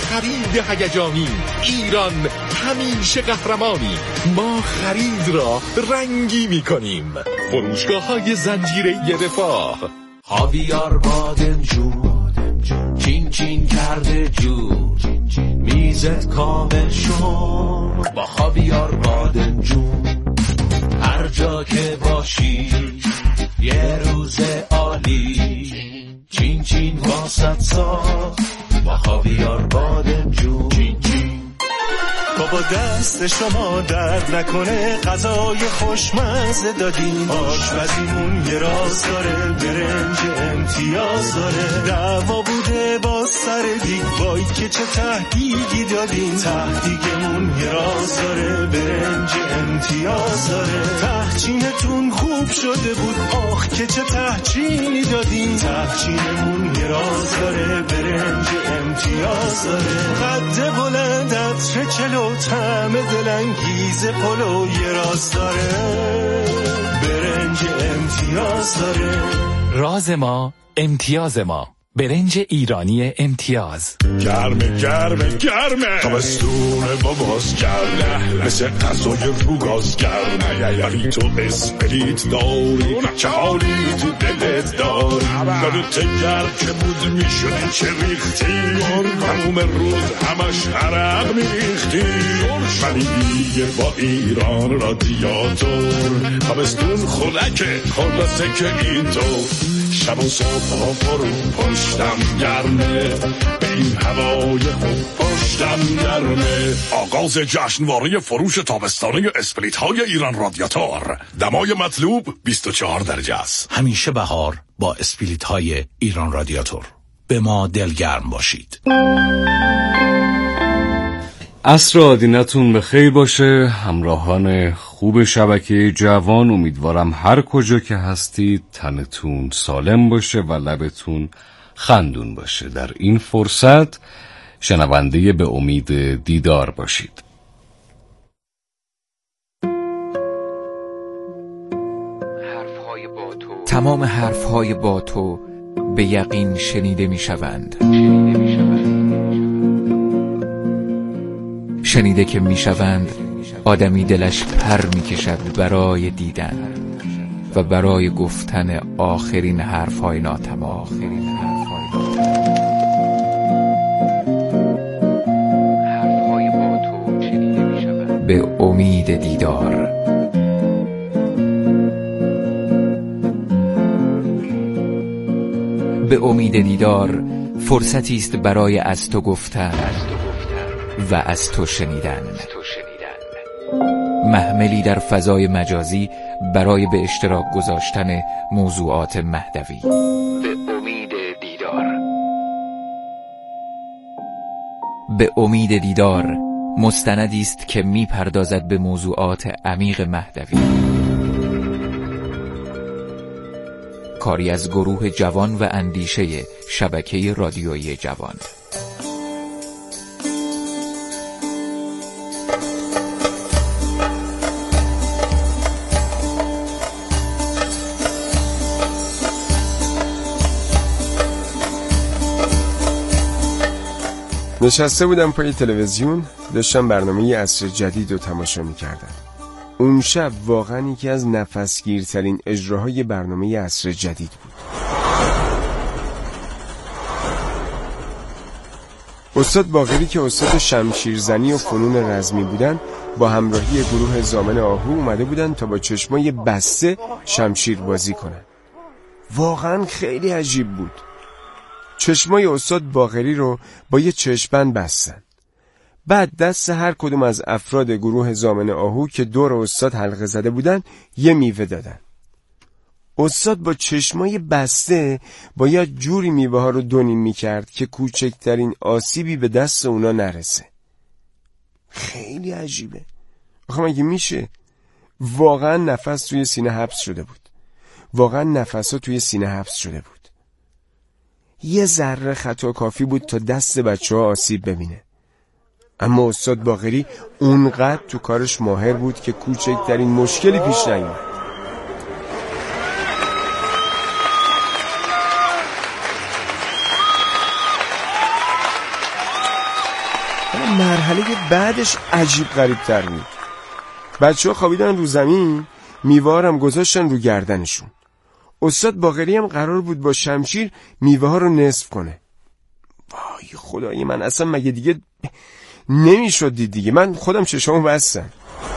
خرید هیجانی. ایران همیشه قهرمانی. ما خرید را رنگی می‌کنیم. فروشگاه‌های زنجیره رفاه. خاویار بادمجون چین چین کرده جون، میزت کامل شد با خاویار بادمجون. هر جا که باشی یه روز عالی، چین چین واسط ساخت با خاویار بادمجون. چین چین بابا دست شما درد نکنه، غذای خوشمزه دادین، آشپزیمون یه راز داره، برنج امتیاز داره. دعوا بوده با سر دیگ، وای که چه تهدیگی دادین، تهدیگمون یه راز داره، برنج امتیاز داره. تهچینتون خوب شده بود، آخ که چه تهچینی دادین، تهچینمون یه راز داره، برنج امتیاز داره. قد بلند عطر چلو، طعم دلانگیز پلو یه راز داره، برنج امتیاز داره. راز ما امتیاز ما، برنج ایرانی امتیاز. گرمه گرمه گرمه، تابستون باباس گرمه، مثل غذای رو گاز گرمه. ولی تو اسپریت داری، چه حالی تو دلت داری، یادت گرم که بود میشدی چه ریختی، تموم روز همش عرق میریختی. ولی دیگه با ایران رادیاتور، تابستون خنکه خلاصه که اینطور، شب و صبح ها فرو پشتم گرمه، به این هوای خوب پشتم گرمه. آغاز جشنواره فروش تابستانه اسپریت های ایران رادیاتور. دمای مطلوب 24 درجه است. همیشه بهار با اسپریت های ایران رادیاتور. به ما دلگرم باشید. عصر آدینتون به خیر باشه همراهان خوب شبکه جوان. امیدوارم هر کجا که هستید تنتون سالم باشه و لبتون خندون باشه. در این فرصت شنونده به امید دیدار باشید. تمام حرفهای با تو به یقین شنیده می شوند. شنیده که می شوند آدمی دلش پر می کشد برای دیدن و برای گفتن آخرین حرفهای ناتمام. حرفهای با تو شنیده می شوند به امید دیدار. به امید دیدار فرصتی است برای از تو گفتن و از تو شنیدن. محملی در فضای مجازی برای به اشتراک گذاشتن موضوعات مهدوی. به امید دیدار. به امید دیدار مستندی است که می پردازد به موضوعات عمیق مهدوی. کاری از گروه جوان و اندیشه شبکه رادیویی جوان. نشسته بودم پای تلویزیون، داشتم برنامه عصر جدید رو تماشا می‌کردم. اون شب واقعا یکی از نفسگیرترین اجراهای برنامه عصر جدید بود. استاد باقری که استاد شمشیرزنی و فنون رزمی بودن، با همراهی گروه زامن آهو اومده بودن تا با چشمای بسته شمشیر بازی کنن. واقعا خیلی عجیب بود. چشمای استاد باقری رو با یه چشم‌بند بستن. بعد دست هر کدوم از افراد گروه زامن آهو که دور استاد حلقه زده بودن یه میوه دادن. استاد با چشمای بسته باید جوری میوه ها رو دونیم میکرد که کوچکترین آسیبی به دست اونا نرسه. خیلی عجیبه. آخه مگه میشه؟ واقعا نفس توی سینه حبس شده بود. واقعا نفسا توی سینه حبس شده بود. یه ذره خطا کافی بود تا دست بچه‌ها آسیب ببینه. اما استاد باقری اونقدر تو کارش ماهر بود که کوچکترین مشکلی پیش نیامد. مرحله بعدش عجیب غریب تر بود. بچه‌ها خوابیدن رو زمین، میوه هم گذاشتن رو گردنشون. استاد باقری هم قرار بود با شمشیر میوه ها رو نصف کنه. وای خدای من، اصلا مگه دیگه نمیشد دید دیگه. من خودم چشامو بستم.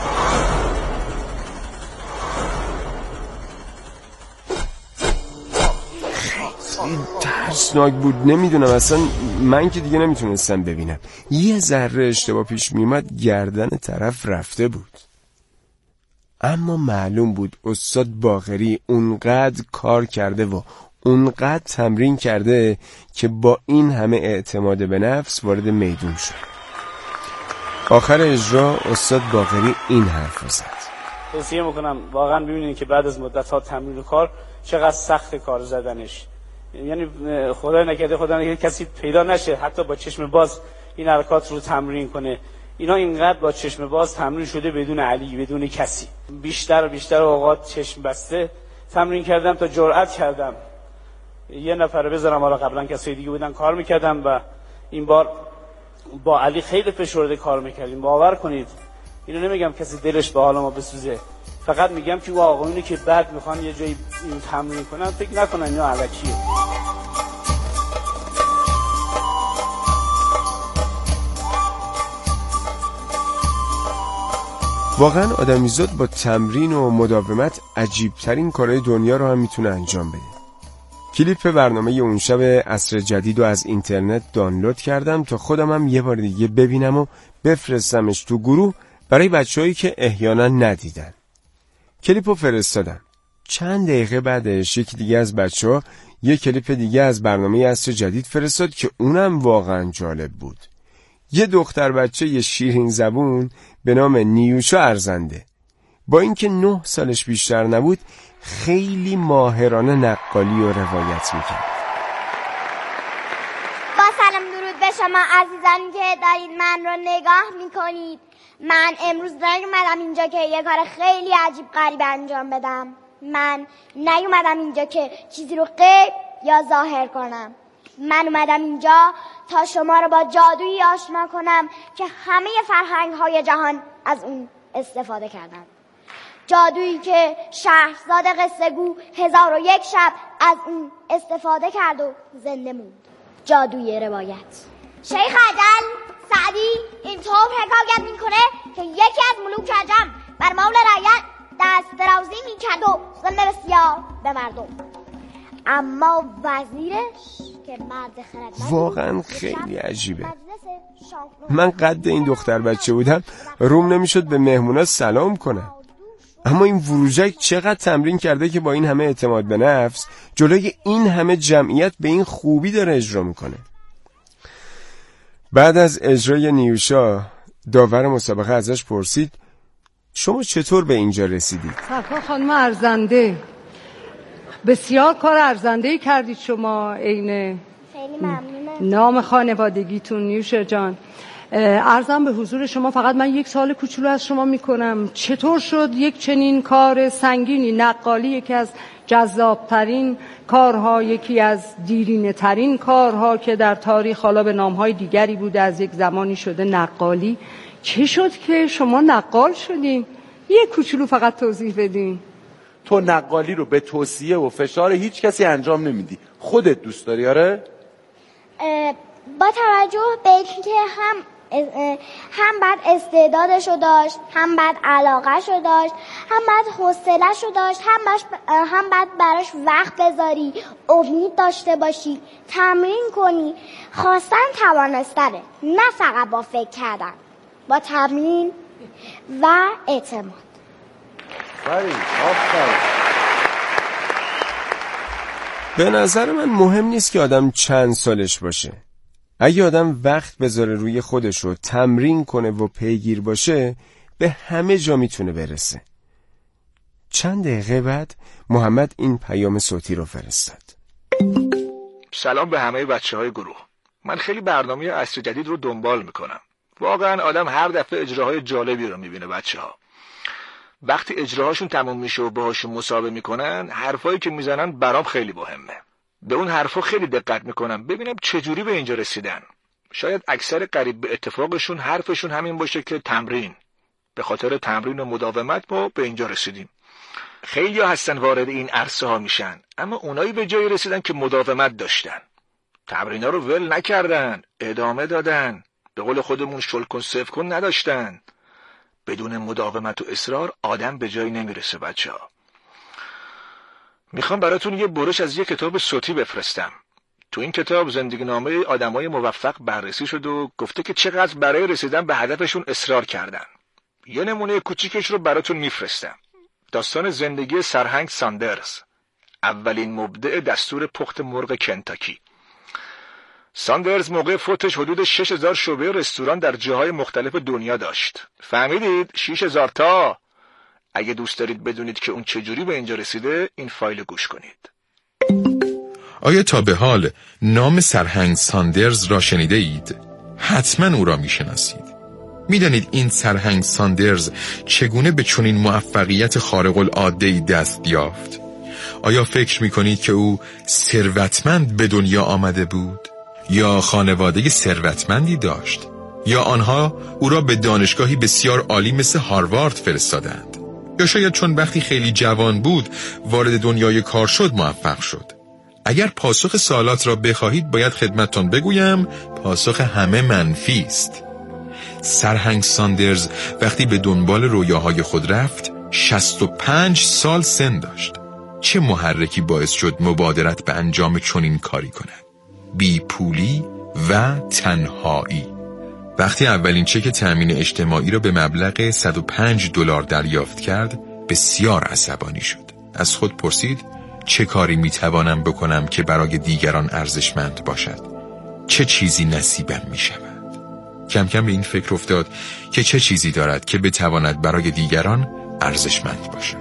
خیلی ترسناک بود. نمیدونم اصلا، من که دیگه نمیتونستم ببینم. یه ذره اشتباه پیش میومد گردن طرف رفته بود. اما معلوم بود استاد باقری اونقدر کار کرده و اونقدر تمرین کرده که با این همه اعتماد به نفس وارد میدون شد. آخر اجرا استاد باقری این حرف زد: توصیه میکنم واقعا ببینید که بعد از مدت‌ها تمرین و کار چقدر سخت کار زدنش. یعنی خدای نکرده کسی پیدا نشه حتی با چشم باز این حرکات رو تمرین کنه. اینا اینقدر با چشم باز تمرین شده بدون علی، بدون کسی. بیشتر اوقات چشم بسته تمرین کردم تا جرأت کردم یه نفر بذارم. حالا قبلا کسای دیگه بودن کار میکردم و این بار با علی خیلی فشرده کار میکردیم. باور کنید اینو نمیگم کسی دلش به حال ما بسوزه، فقط میگم که آقایونی که بعد میخوان یه جایی این تمرین کنن فکر نکنن اینا علکیه. واقعا آدمیزاد با تمرین و مداومت عجیبترین کارهای دنیا رو هم میتونه انجام بده. کلیپ برنامه اون شب عصر جدید رو از اینترنت دانلود کردم تا خودم هم یه بار دیگه ببینم و بفرستمش تو گروه برای بچه‌هایی که احیانا ندیدن. کلیپو فرستادم. چند دقیقه بعدش یکی دیگه از بچه‌ها یه کلیپ دیگه از برنامه عصر جدید فرستاد که اونم واقعا جالب بود. یه دختر بچه یه شیرین زبون به نام نیوشا ارزنده با اینکه 9 سالش بیشتر نبود خیلی ماهرانه نقالی و روایت میکرد. با سلام درود به شما عزیزانی که دارید من رو نگاه میکنید. من امروز نیومدم اینجا که یه کار خیلی عجیب غریب انجام بدم. من نیومدم اینجا که چیزی رو غیب یا ظاهر کنم. من اومدم اینجا تا شما رو با جادویی آشنا کنم که همه فرهنگ‌های جهان از اون استفاده کردن. جادویی که شهرزاد قصه گو 1001 شب از اون استفاده کرد و زنده موند. جادوی روایت. شیخ عجل سعدی اینطور حکایت میکنه که یکی از ملوک عجم بر مول رعیت دست درازی میکرد و ظلم بسیار به مردم، اما وزیرش که مرد خردمند واقعا خیلی عجیبه. من قد این دختر بچه بودم روم نمیشد به مهمونا سلام کنم، اما این وروژک چقدر تمرین کرده که با این همه اعتماد به نفس جلوی این همه جمعیت به این خوبی داره اجرا میکنه. بعد از اجرای نیوشا داور مسابقه ازش پرسید شما چطور به اینجا رسیدید؟ سرکار خانم ارزنده، بسیار کار ارزنده‌ای کردید شما. عین خیلی ممنونم. نام خانوادگیتون نیوشا جان. عرضم به حضور شما فقط من 1 سال کوچولو از شما میکنم. چطور شد یک چنین کار سنگینی، نقالی یکی از جذابترین کارها، یکی از دیرینه ترین کارها که در تاریخ حالا به نامهای دیگری بوده از یک زمانی شده نقالی، چه شد که شما نقال شدین؟ یک کوچولو فقط توضیح بدین. تو نقالی رو به توصیه و فشار هیچ کسی انجام نمیدی، خودت دوست داری؟ آره؟ با توجه به اینکه هم بعد استعدادشو داشت، هم بعد علاقهشو داشت، هم بعد حوصلهشو داشت، هم بعد براش وقت بذاری، امید داشته باشی، تمرین کنی. خواستن توانستنه، نه فقط با فکر کردن، با تمرین و اعتماد. به نظر من مهم نیست که آدم چند سالش باشه. اگه آدم وقت بذاره روی خودش رو تمرین کنه و پیگیر باشه به همه جا میتونه برسه. چند دقیقه بعد محمد این پیام صوتی رو فرستاد. سلام به همه بچه‌های گروه. من خیلی برنامه عصر جدید رو دنبال میکنم. واقعا آدم هر دفعه اجراهای جالبی رو میبینه. بچه‌ها وقتی اجراهاشون تموم میشه و باهاشون مسابقه میکنن، حرفایی که میزنن برام خیلی مهمه. به اون حرفا خیلی دقت میکنم ببینم چجوری به اینجا رسیدن. شاید اکثر قریب به اتفاقشون حرفشون همین باشه که تمرین. به خاطر تمرین و مداومت ما به اینجا رسیدیم. خیلی هستن وارد این عرصه ها میشن، اما اونایی به جایی رسیدن که مداومت داشتن. تمرین ها رو ول نکردن، ادامه دادن. به قول خودمون شل کن صفر کن نداشتن. بدون مداومت و اصرار آدم به جایی نمیرسه بچه ها. میخوام براتون یه برش از یه کتاب صوتی بفرستم. تو این کتاب زندگی نامه آدمای موفق بررسی شد و گفته که چقدر برای رسیدن به هدفشون اصرار کردن. یه نمونه کوچیکش رو براتون میفرستم. داستان زندگی سرهنگ ساندرز، اولین مبدع دستور پخت مرغ کنتاکی. ساندرز موقع فوتش حدود 6000 شعبه رستوران در جاهای مختلف دنیا داشت. فهمیدید؟ 6000 تا. اگه دوست دارید بدونید که اون چجوری به اینجا رسیده، این فایل گوش کنید. آیا تا به حال نام سرهنگ ساندرز را شنیده اید؟ حتما او را میشناسید. میدانید این سرهنگ ساندرز چگونه به چنین موفقیت خارق العاده‌ای دست یافت؟ آیا فکر میکنید که او ثروتمند به دنیا آمده بود؟ یا خانواده ثروتمندی داشت؟ یا آنها او را به دانشگاهی بسیار عالی مثل هاروارد فرستادند؟ یا شاید چون وقتی خیلی جوان بود وارد دنیای کار شد موفق شد؟ اگر پاسخ سوالات را بخواهید باید خدمتتان بگویم پاسخ همه منفی است. سرهنگ ساندرز وقتی به دنبال رویاهای خود رفت 65 سال سن داشت. چه محرکی باعث شد مبادرت به انجام چنین کاری کند؟ بی پولی و تنهایی. وقتی اولین چک تأمین اجتماعی را به مبلغ $105 دریافت کرد بسیار عصبانی شد. از خود پرسید چه کاری میتوانم بکنم که برای دیگران ارزشمند باشد؟ چه چیزی نصیبم میشود؟ کم کم به این فکر افتاد که چه چیزی دارد که بتواند برای دیگران ارزشمند باشد.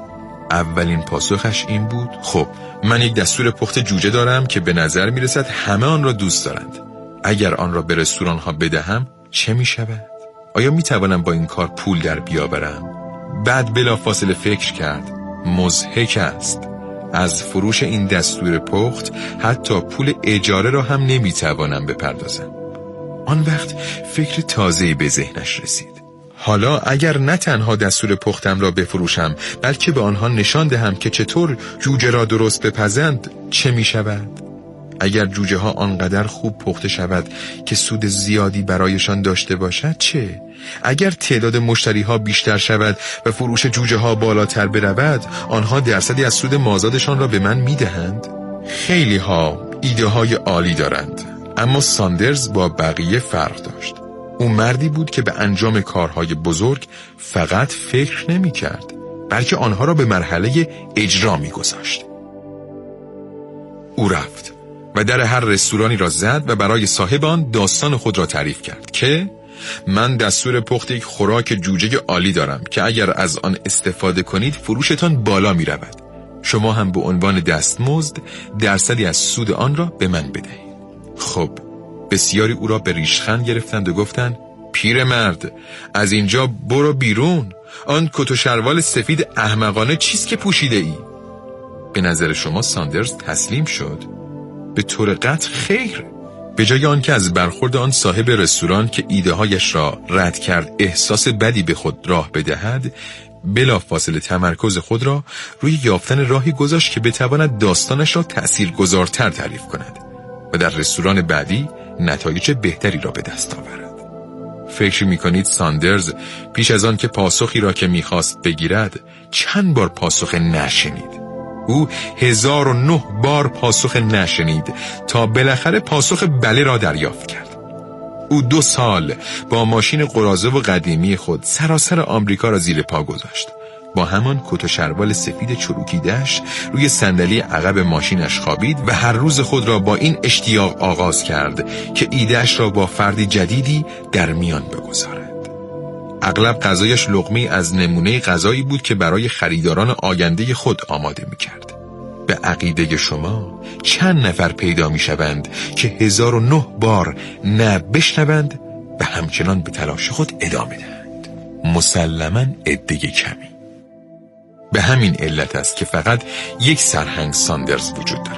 اولین پاسخش این بود: خب من یک دستور پخت جوجه دارم که به نظر میرسد همه آن را دوست دارند. اگر آن را به رستوران ها بدهم چه می شود؟ آیا می توانم با این کار پول در بیاورم؟ بعد بلافاصله فکر کرد مضحک است. از فروش این دستور پخت حتی پول اجاره را هم نمی توانم بپردازم. آن وقت فکر تازه‌ای به ذهنش رسید. حالا اگر نه تنها دستور پختم را بفروشم بلکه به آنها نشان دهم که چطور جوجه را درست بپزند چه می شود؟ اگر جوجه ها آنقدر خوب پخته شود که سود زیادی برایشان داشته باشد چه؟ اگر تعداد مشتری ها بیشتر شود و فروش جوجه ها بالاتر برود آنها درصدی از سود مازادشان را به من می دهند؟ خیلی ها ایده های عالی دارند، اما ساندرز با بقیه فرق داشت. او مردی بود که به انجام کارهای بزرگ فقط فکر نمی کرد بلکه آنها را به مرحله اجرا می گذاشت. او رفت و در هر رستورانی را زد و برای صاحب آن داستان خود را تعریف کرد که من دستور پخت یک خوراک جوجه عالی دارم که اگر از آن استفاده کنید فروشتان بالا می رود. شما هم به عنوان دستمزد درصدی از سود آن را به من بدهید. خب بسیاری او را به ریشخند گرفتند و گفتند پیرمرد از اینجا برو بیرون. آن کت و شلوار سفید احمقانه چیست که پوشیده ای؟ به نظر شما ساندرز تسلیم شد؟ به طور قطع خیر. به جای آن که از برخورد آن صاحب رستوران که ایده‌هایش را رد کرد احساس بدی به خود راه بدهد، بلافاصله تمرکز خود را روی یافتن راهی گذاشت که بتواند داستانش را تأثیرگذارتر تعریف کند و در رستوران بعدی نتایج بهتری را به دست آورد. فکر می‌کنید ساندرز پیش از آن که پاسخی را که می‌خواست بگیرد چند بار پاسخ نشنید؟ او 1009 بار پاسخ نشنید تا بالاخره پاسخ بله را دریافت کرد. او 2 سال با ماشین قراضه و قدیمی خود سراسر آمریکا را زیر پا گذاشت. با همان کت و شلوار سفید چروکیده‌اش روی صندلی عقب ماشینش خوابید و هر روز خود را با این اشتیاق آغاز کرد که ایده‌اش را با فردی جدیدی در میان بگذارد. اغلب غذایش لقمه‌ای از نمونه غذایی بود که برای خریداران آینده خود آماده می‌کرد. به عقیده شما چند نفر پیدا می‌شوند که 1009 بار نه بشنوند و همچنان به تلاش خود ادامه دهند؟ مسلماً عده کمی. به همین علت است که فقط یک سرهنگ ساندرز وجود دارد.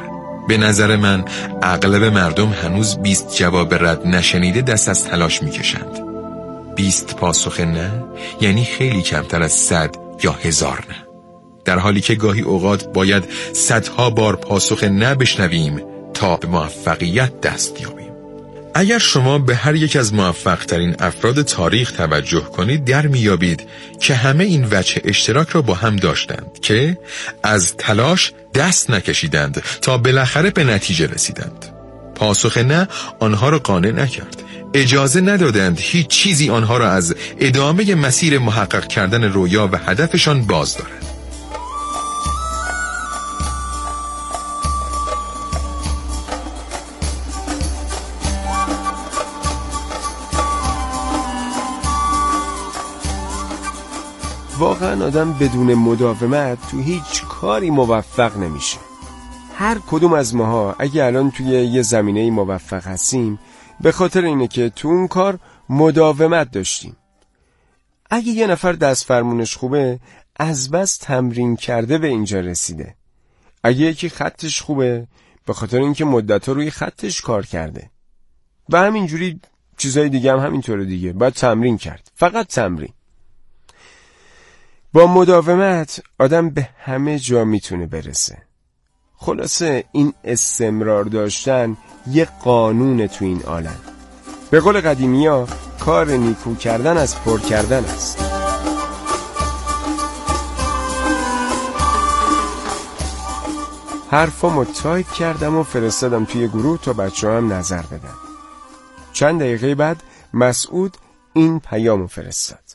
به نظر من اغلب مردم هنوز 20 جواب رد نشنیده دست از تلاش میکشند. 20 پاسخ نه یعنی خیلی کمتر از 100 یا 1000 نه، در حالی که گاهی اوقات باید صدها بار پاسخ نه بشنویم تا به موفقیت دست یابیم. اگر شما به هر یک از موفق ترین افراد تاریخ توجه کنید در میابید که همه این وجه اشتراک را با هم داشتند که از تلاش دست نکشیدند تا بالاخره به نتیجه رسیدند. پاسخ نه آنها را قانع نکرد، اجازه ندادند هیچ چیزی آنها را از ادامه مسیر محقق کردن رویا و هدفشان باز دارد. واقعا آدم بدون مداومت تو هیچ کاری موفق نمیشه. هر کدوم از ماها اگه الان توی یه زمینه موفق هستیم به خاطر اینه که تو اون کار مداومت داشتیم. اگه یه نفر دست فرمونش خوبه از بس تمرین کرده به اینجا رسیده. اگه یکی خطش خوبه به خاطر اینکه مدت‌ها روی خطش کار کرده. و همینجوری چیزای دیگه هم همینطوره دیگه، باید تمرین کرد، فقط تمرین. با مداومت آدم به همه جا میتونه برسه. خلاصه این استمرار داشتن یه قانون تو این عالم. به قول قدیمی‌ها کار نیکو کردن از پر کردن است. حرفامو تایپ کردم و فرستادم توی گروه تا بچه‌ها هم نظر بدن. چند دقیقه بعد مسعود این پیامو فرستاد.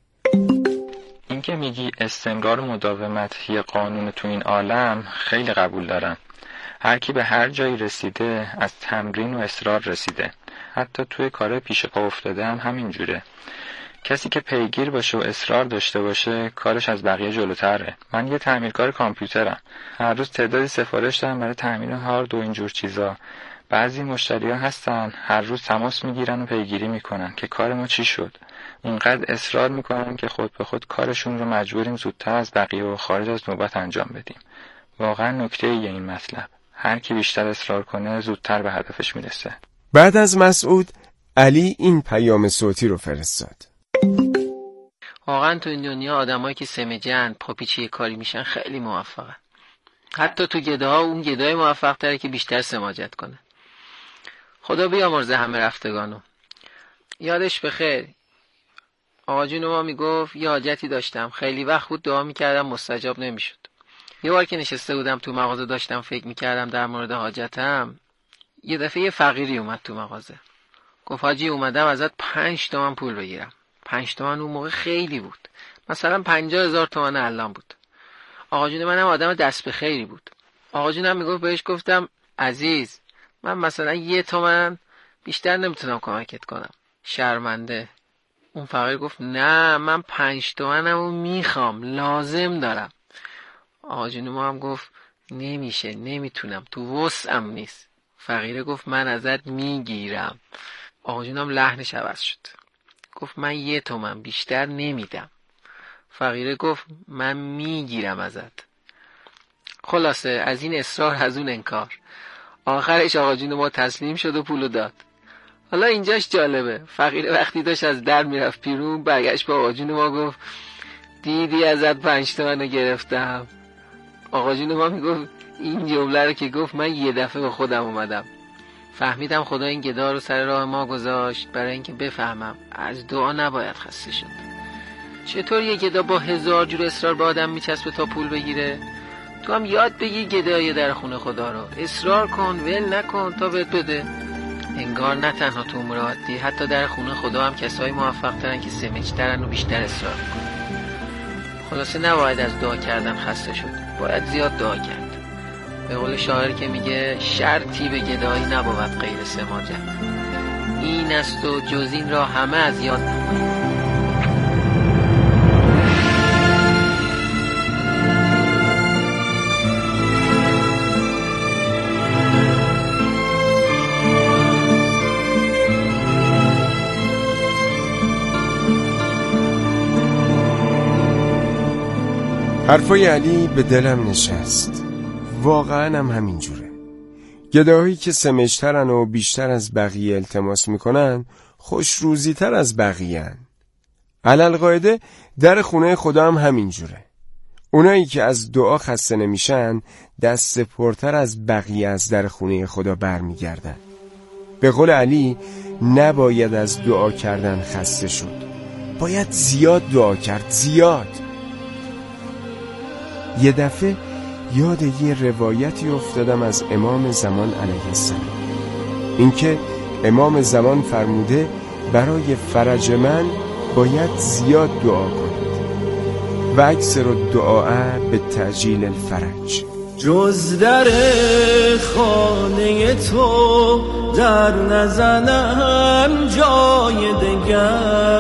این که میگی استمرار و مداومت یه قانون تو این عالم خیلی قبول دارم. هر کی به هر جایی رسیده از تمرین و اصرار رسیده. حتی توی کار پیش پا افتاده هم همینجوره. کسی که پیگیر باشه و اصرار داشته باشه کارش از بقیه جلوتره. من یه تعمیرکار کامپیوترم. هر روز تعدادی سفارش دارم برای تعمیر هارد و اینجور چیزا. بعضی مشتری‌ها هستن هر روز تماس میگیرن و پیگیری میکنن که کار ما چی شد. اونقدر اصرار میکنن که خود به خود کارشون رو مجبوریم زودتر از بقیه و خارج از نوبت انجام بدیم. واقعا نکته‌ایه این مطلب. هر کی بیشتر اصرار کنه زودتر به هدفش میرسه. بعد از مسعود علی این پیام صوتی رو فرستاد. واقعا تو این دنیا آدمایی که سمجن پاپیچی کاری میشن خیلی موفقن. حتی تو گداها اون گدای موفق تره که بیشتر سماجت کنه. خدا بیامرزه همه رفتگانو. یادش بخیر آقا جون ما میگفت یه حاجتی داشتم، خیلی وقت بود دعا میکردم مستجاب نمیشد. یه بار که نشسته بودم تو مغازه داشتم فکر میکردم در مورد حاجتم، یه دفعه یه فقیری اومد تو مغازه. گفت حاجی اومدم ازت 5 تومن پول بگیرم. 5 تومن اون موقع خیلی بود، مثلا 50,000 تومن الان بود. آقا جون منم آدم دست به خیری بود. آقا جونم میگفت، بهش گفتم عزیز من مثلا 1 تومن بیشتر نمیتونم کمکت کنم، شرمنده. اون فقیر گفت نه من 5 تومنمو میخوام، لازم دارم. آقا جون ما هم گفت نمیشه، نمیتونم، تو وسعم نیست. فقیره گفت من ازت میگیرم. آقا جونم لحنش عوض شد، گفت من 1 تومن بیشتر نمیدم. فقیره گفت من میگیرم ازت. خلاصه از این اصرار از اون انکار، آخرش آقا جون ما تسلیم شد و پولو داد. حالا اینجاش جالبه، فقیره وقتی داشت از در میرفت بیرون برگشت با آقا جون ما گفت دیدی ازت 5 تومن گرفتم. آقا جون ما میگفت این جمله رو که گفت من یه دفعه به خودم اومدم، فهمیدم خدا این گدا رو سر راه ما گذاشت برای اینکه بفهمم از دعا نباید خسته شد. چطور یه گدا با 1000 جور اصرار به آدم میچسبه تا پول بگیره؟ تو هم یاد بگیر گدای در خونه خدا رو، اصرار کن، ول نکن تا بهت بده. انگار نه تنها تو امور عادی، حتی در خونه خدا هم کسایی موفق ترن که سمج‌ترن و بیشتر اصرار میکنن. خلاصه نباید از دعا کردن خسته شد، باید زیاد دعا کرد. به قول شاعر که میگه شرطی به گدایی نبود غیر سماجت، این است و جز این را همه از یاد نماید. حرفای علی به دلم نشست، واقعا هم همینجوره. گداهایی که سمجترن و بیشتر از بقیه التماس میکنن خوش روزیتر از بقیه‌ان. علالقاعده در خونه خدا هم همینجوره. اونایی که از دعا خسته نمیشن دست پرتر از بقیه از در خونه خدا برمیگردن. به قول علی نباید از دعا کردن خسته شد، باید زیاد دعا کرد، زیاد. یه دفعه یاد یه روایتی افتادم از امام زمان علیه السلام، اینکه امام زمان فرموده برای فرج من باید زیاد دعا کنید و اکثر الدعاء به تعجیل الفرج. جز در خانه تو در نزنم جای دگر،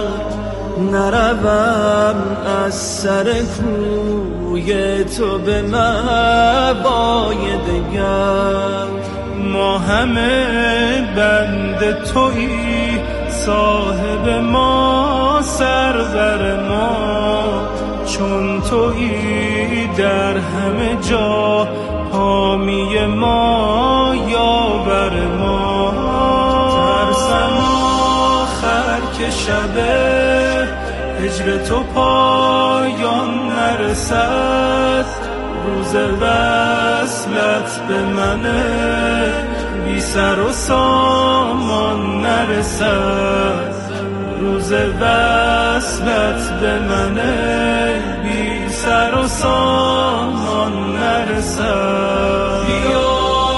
نروم از سر کوی تو به مبای دگر. ما همه بند تویی، صاحب ما سرور ما، چون تویی در همه جا حامی ما یاور ما. ترسم آخر که شب هجر تو پایان نرسد، روز وصلت به منه بی سر و سامان نرسد، روز وصلت به منه بی سر و سامان نرسد. بیا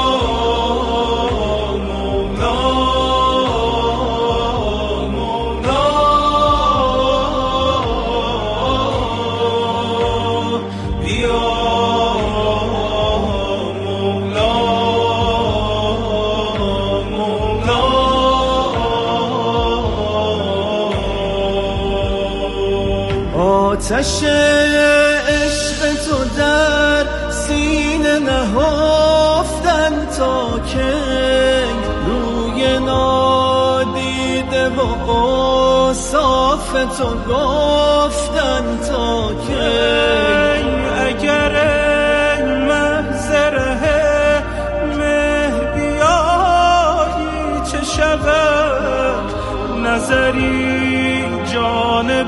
آتش عشق تو در سینه نهفتن تا که روی نادیده و اوصاف تو گفتن تا که اگر محضره مه بیایی چه شود، نظری جانب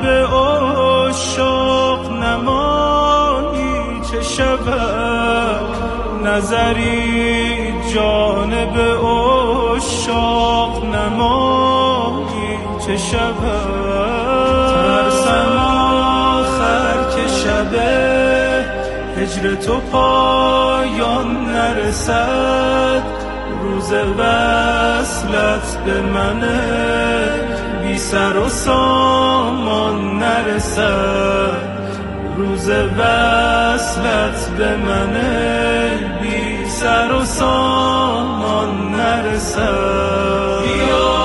عشاق نمایی چه شود، نظری جانب عشاق نمایی چه شود. ترسم آخر که شب هجر تو پایان نرسد، روز وصلت به منه بی سر و سامان نرسد، روز وصلت به منه بی سر و سامان نرسد. بیا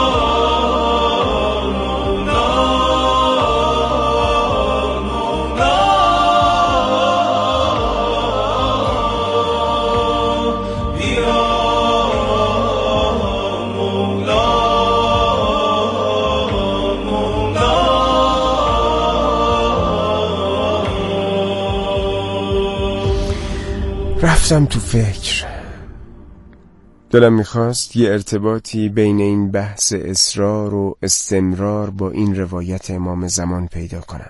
رفتم تو فکر. دلم میخواست یه ارتباطی بین این بحث اصرار و استمرار با این روایت امام زمان پیدا کنم.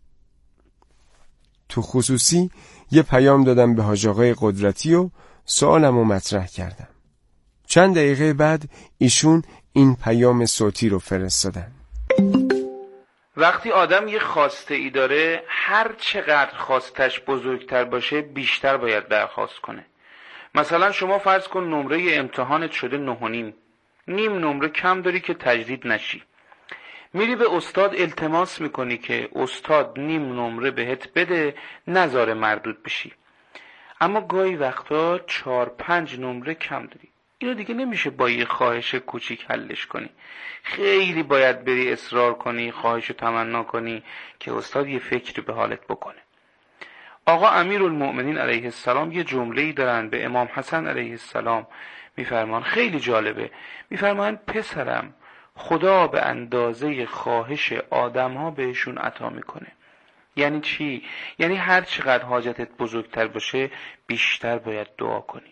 تو خصوصی یه پیام دادم به حاج آقای قدرتی و سوالمو مطرح کردم. چند دقیقه بعد ایشون این پیام صوتی رو فرستادن. وقتی آدم یه خواسته ای داره، هر چقدر خواستش بزرگتر باشه بیشتر باید درخواست کنه. مثلا شما فرض کن نمره امتحانت شده 9.5، نیم نمره کم داری که تجدید نشی. میری به استاد التماس میکنی که استاد نیم نمره بهت بده نذاره مردود بشی. اما گاهی وقتا 4-5 نمره کم داری. اینو دیگه نمیشه با یه خواهش کوچیک حلش کنی. خیلی باید بری اصرار کنی، خواهش و تمنا کنی که استاد یه فکری به حالت بکنه. آقا امیرالمؤمنین علیه السلام یه جمله‌ای دارن به امام حسن علیه السلام میفرمان، خیلی جالبه. میفرمان پسرم، خدا به اندازه خواهش آدم‌ها بهشون عطا میکنه. یعنی چی؟ یعنی هر چقدر حاجتت بزرگتر باشه بیشتر باید دعا کنی.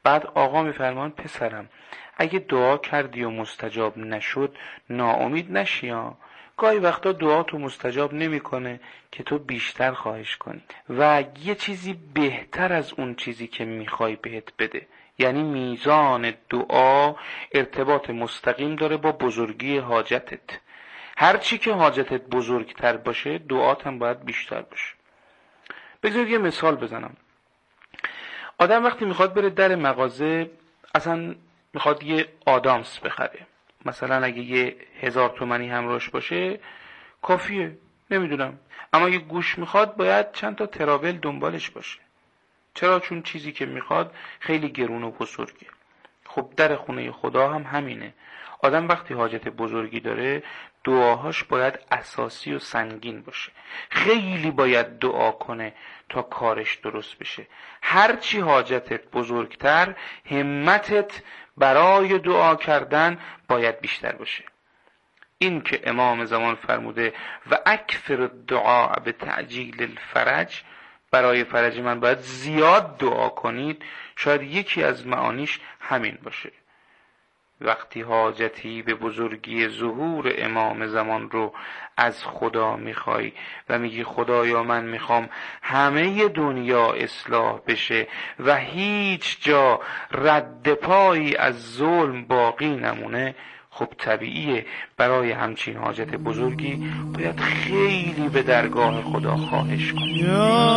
بعد آقا میفرمان پسرم اگه دعا کردی و مستجاب نشد ناامید نشی ها. گاهی وقتا دعا تو مستجاب نمیکنه که تو بیشتر خواهش کنی و یه چیزی بهتر از اون چیزی که میخوای بهت بده. یعنی میزان دعا ارتباط مستقیم داره با بزرگی حاجتت. هر چی که حاجتت بزرگتر باشه دعات هم باید بیشتر باشه. بذارید یه مثال بزنم. آدم وقتی میخواد بره در مغازه، اصلا میخواد یه آدامس بخره، مثلا اگه یه 1000 تومانی همراهش باشه کافیه، نمیدونم، اما یه گوش میخواد باید چند تا تراول دنبالش باشه. چرا؟ چون چیزی که میخواد خیلی گرون و بزرگه. خب در خونه خدا هم همینه. آدم وقتی حاجت بزرگی داره دعاهاش باید اساسی و سنگین باشه. خیلی باید دعا کنه تا کارش درست بشه. هرچی حاجتت بزرگتر همتت برای دعا کردن باید بیشتر باشه. این که امام زمان فرموده و اکثر الدعاء به تعجیل الفرج، برای فرج من باید زیاد دعا کنید، شاید یکی از معانیش همین باشه. وقتی حاجتی به بزرگی ظهور امام زمان رو از خدا میخوای و میگی خدایا من میخوام همه دنیا اصلاح بشه و هیچ جا رد پایی از ظلم باقی نمونه، خب طبیعیه برای همچین حاجت بزرگی باید خیلی به درگاه خدا خواهش کنی.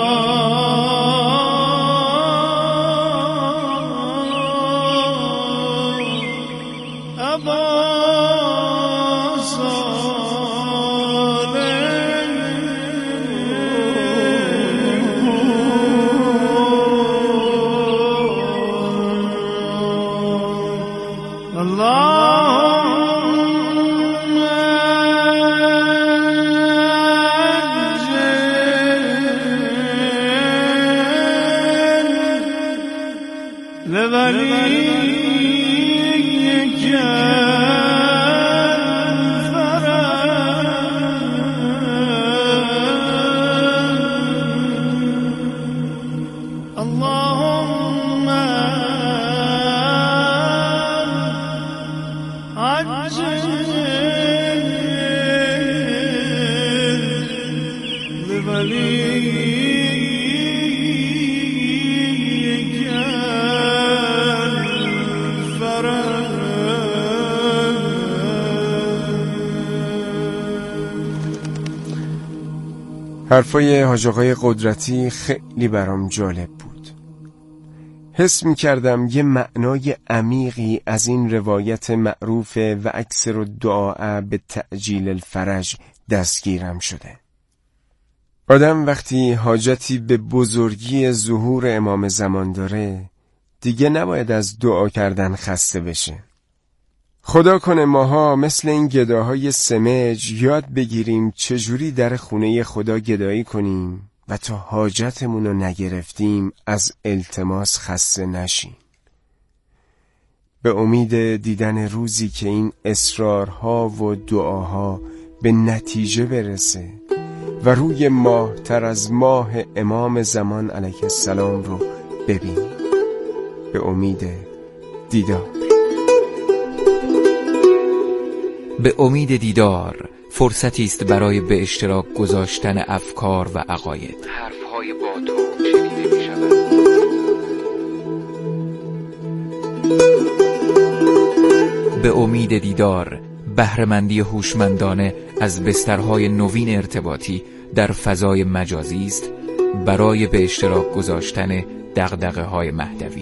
حرفای حاج آقای قدرتی خیلی برام جالب بود. حس می کردم یه معنای عمیقی از این روایت معروف و اکثر الدعاء به تعجیل الفرج دستگیرم شده. آدم وقتی حاجتی به بزرگی ظهور امام زمان داره دیگه نباید از دعا کردن خسته بشه. خدا کنه ماها مثل این گداهای سمج یاد بگیریم چجوری در خونه خدا گدایی کنیم و تا حاجتمونو نگرفتیم از التماس خسته نشیم. به امید دیدن روزی که این اصرارها و دعاها به نتیجه برسه و روی ماه تر از ماه امام زمان علیه السلام رو ببینیم. به امید دیدار. به امید دیدار فرصتی است برای به اشتراک گذاشتن افکار و عقاید. حرفهای با تو شنیده می شود. به امید دیدار بهره‌مندی هوشمندانه از بسترهای نوین ارتباطی در فضای مجازی است برای به اشتراک گذاشتن دغدغه‌های مهدوی.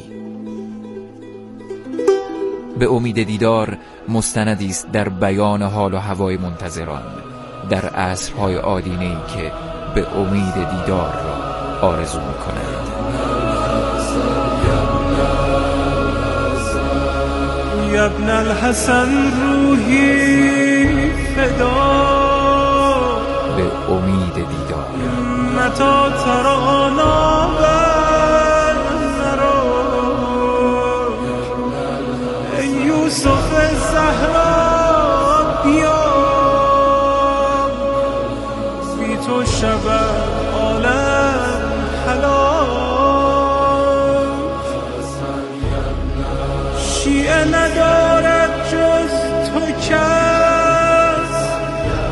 به امید دیدار مستندی است در بیان حال و هوای منتظران در عصرهای آدینه‌ای که به امید دیدار را آرزو می‌کنند. یا ابن الحسن روحی فدا، به امید دیدار. متا ترانا بر نرو یوسف زهرا بیا، بی تو شبه